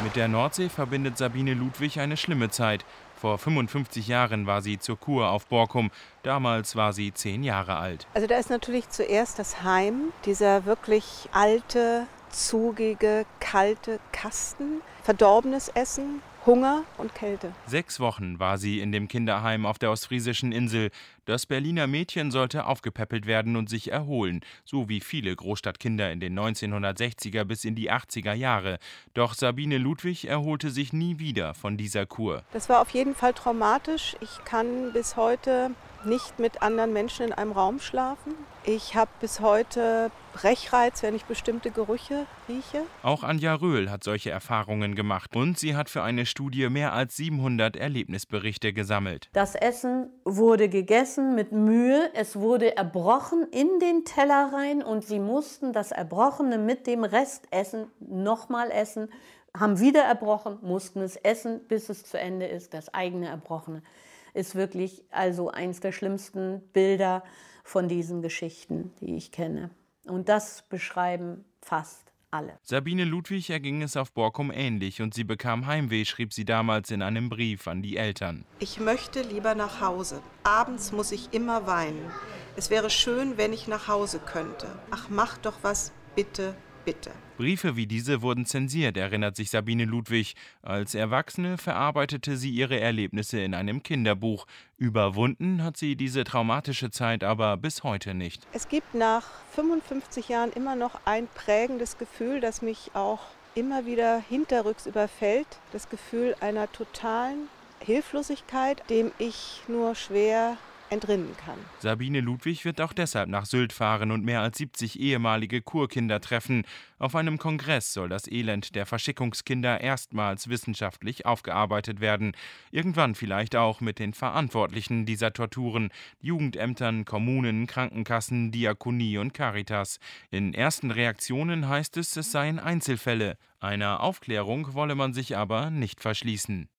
Mit der Nordsee verbindet Sabine Ludwig eine schlimme Zeit. Vor 55 Jahren war sie zur Kur auf Borkum. Damals war sie 10 Jahre alt. Also da ist natürlich zuerst das Heim, dieser wirklich alte, zugige, kalte Kasten, verdorbenes Essen, Hunger und Kälte. 6 Wochen war sie in dem Kinderheim auf der ostfriesischen Insel. Das Berliner Mädchen sollte aufgepäppelt werden und sich erholen, so wie viele Großstadtkinder in den 1960er bis in die 80er Jahre. Doch Sabine Ludwig erholte sich nie wieder von dieser Kur. Das war auf jeden Fall traumatisch. Ich kann bis heute nicht mit anderen Menschen in einem Raum schlafen. Ich habe bis heute Brechreiz, wenn ich bestimmte Gerüche rieche. Auch Anja Röhl hat solche Erfahrungen gemacht und sie hat für eine Studie mehr als 700 Erlebnisberichte gesammelt. Das Essen wurde gegessen mit Mühe, es wurde erbrochen in den Teller rein und sie mussten das Erbrochene mit dem Restessen nochmal essen, haben wieder erbrochen, mussten es essen, bis es zu Ende ist, das eigene Erbrochene. Ist wirklich also eins der schlimmsten Bilder von diesen Geschichten, die ich kenne. Und das beschreiben fast alle. Sabine Ludwig erging es auf Borkum ähnlich und sie bekam Heimweh, schrieb sie damals in einem Brief an die Eltern. Ich möchte lieber nach Hause. Abends muss ich immer weinen. Es wäre schön, wenn ich nach Hause könnte. Ach, mach doch was, bitte, bitte. Briefe wie diese wurden zensiert, erinnert sich Sabine Ludwig. Als Erwachsene verarbeitete sie ihre Erlebnisse in einem Kinderbuch. Überwunden hat sie diese traumatische Zeit aber bis heute nicht. Es gibt nach 55 Jahren immer noch ein prägendes Gefühl, das mich auch immer wieder hinterrücks überfällt. Das Gefühl einer totalen Hilflosigkeit, dem ich nur schwer entrinnen kann. Sabine Ludwig wird auch deshalb nach Sylt fahren und mehr als 70 ehemalige Kurkinder treffen. Auf einem Kongress soll das Elend der Verschickungskinder erstmals wissenschaftlich aufgearbeitet werden. Irgendwann vielleicht auch mit den Verantwortlichen dieser Torturen, Jugendämtern, Kommunen, Krankenkassen, Diakonie und Caritas. In ersten Reaktionen heißt es, es seien Einzelfälle. Einer Aufklärung wolle man sich aber nicht verschließen.